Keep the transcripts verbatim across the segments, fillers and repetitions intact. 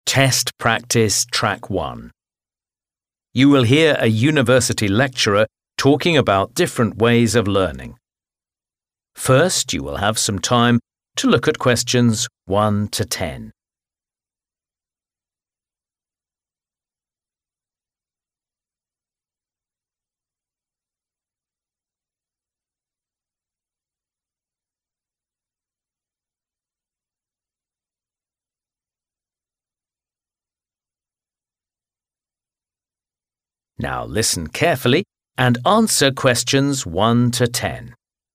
Test Practice Track one. You will hear a university lecturer talking about different ways of learning. First, you will have some time to look at questions one to ten. Now listen carefully and answer questions one to ten.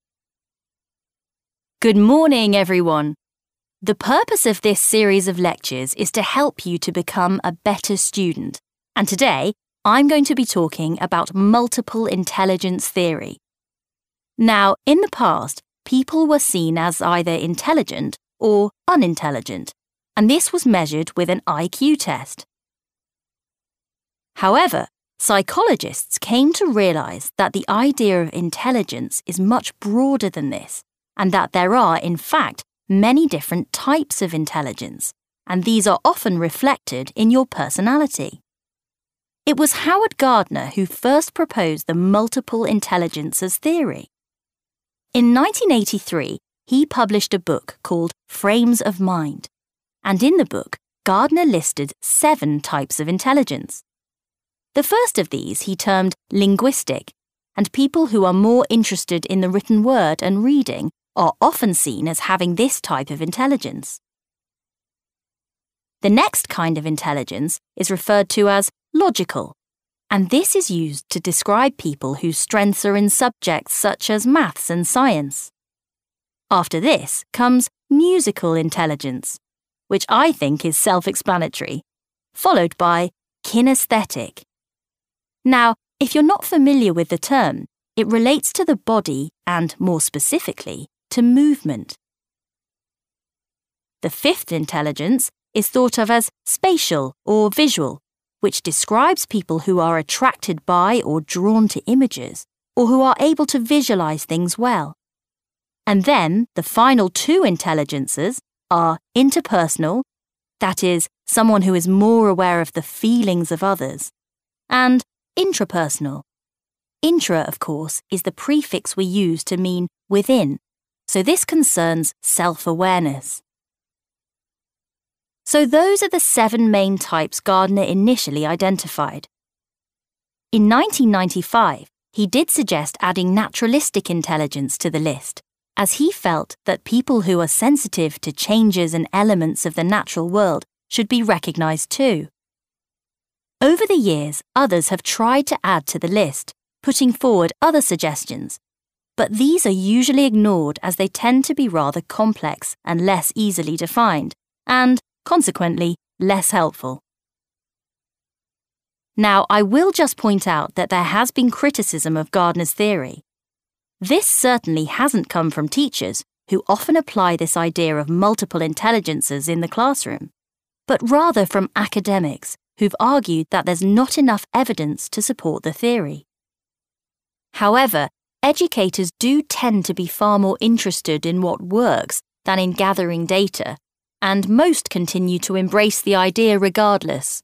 Good morning, everyone. The purpose of this series of lectures is to help you to become a better student. And today, I'm going to be talking about multiple intelligence theory. Now, in the past, people were seen as either intelligent or unintelligent, and this was measured with an I Q test. However, psychologists came to realize that the idea of intelligence is much broader than this, and that there are, in fact, many different types of intelligence, and these are often reflected in your personality. It was Howard Gardner who first proposed the multiple intelligences theory. In nineteen eighty-three, he published a book called Frames of Mind, and in the book, Gardner listed seven types of intelligence. The first of these he termed linguistic, and people who are more interested in the written word and reading are often seen as having this type of intelligence. The next kind of intelligence is referred to as logical, and this is used to describe people whose strengths are in subjects such as maths and science. After this comes musical intelligence, which I think is self-explanatory, followed by kinesthetic. Now, if you're not familiar with the term, it relates to the body and, more specifically, to movement. The fifth intelligence is thought of as spatial or visual, which describes people who are attracted by or drawn to images, or who are able to visualize things well. And then the final two intelligences are interpersonal, that is, someone who is more aware of the feelings of others, and intrapersonal. Intra, of course, is the prefix we use to mean within, so this concerns self-awareness. So those are the seven main types Gardner initially identified. In nineteen ninety-five, he did suggest adding naturalistic intelligence to the list, as he felt that people who are sensitive to changes and elements of the natural world should be recognized too. Over the years, others have tried to add to the list, putting forward other suggestions, but these are usually ignored as they tend to be rather complex and less easily defined, and, consequently, less helpful. Now, I will just point out that there has been criticism of Gardner's theory. This certainly hasn't come from teachers, who often apply this idea of multiple intelligences in the classroom, but rather from academics, who've argued that there's not enough evidence to support the theory. However, educators do tend to be far more interested in what works than in gathering data, and most continue to embrace the idea regardless.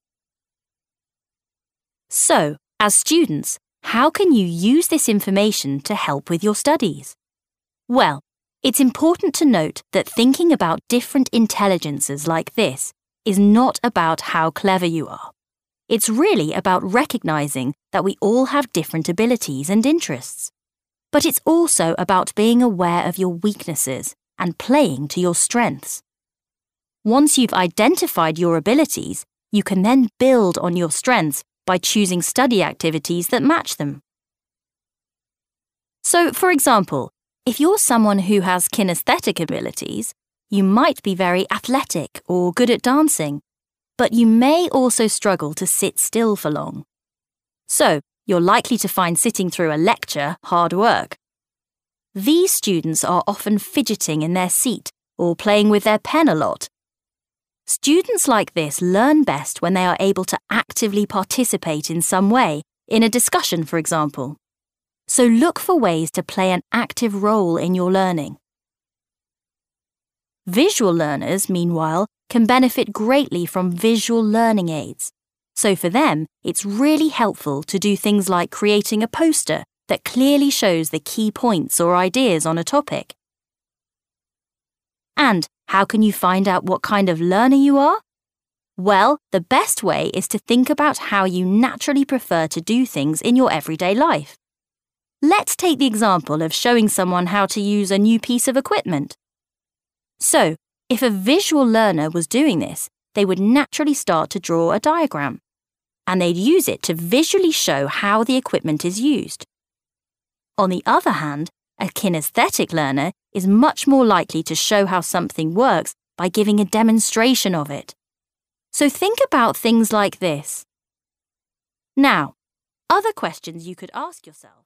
So, as students, how can you use this information to help with your studies? Well, it's important to note that thinking about different intelligences like this is not about how clever you are. It's really about recognizing that we all have different abilities and interests. But it's also about being aware of your weaknesses and playing to your strengths. Once you've identified your abilities, you can then build on your strengths by choosing study activities that match them. So, for example, if you're someone who has kinesthetic abilities, you might be very athletic or good at dancing, but you may also struggle to sit still for long. So, you're likely to find sitting through a lecture hard work. These students are often fidgeting in their seat or playing with their pen a lot. Students like this learn best when they are able to actively participate in some way, in a discussion, for example. So look for ways to play an active role in your learning. Visual learners, meanwhile, can benefit greatly from visual learning aids. So for them, it's really helpful to do things like creating a poster that clearly shows the key points or ideas on a topic. And how can you find out what kind of learner you are? Well, the best way is to think about how you naturally prefer to do things in your everyday life. Let's take the example of showing someone how to use a new piece of equipment. So, if a visual learner was doing this, they would naturally start to draw a diagram, and they'd use it to visually show how the equipment is used. On the other hand, a kinesthetic learner is much more likely to show how something works by giving a demonstration of it. So think about things like this. Now, other questions you could ask yourself.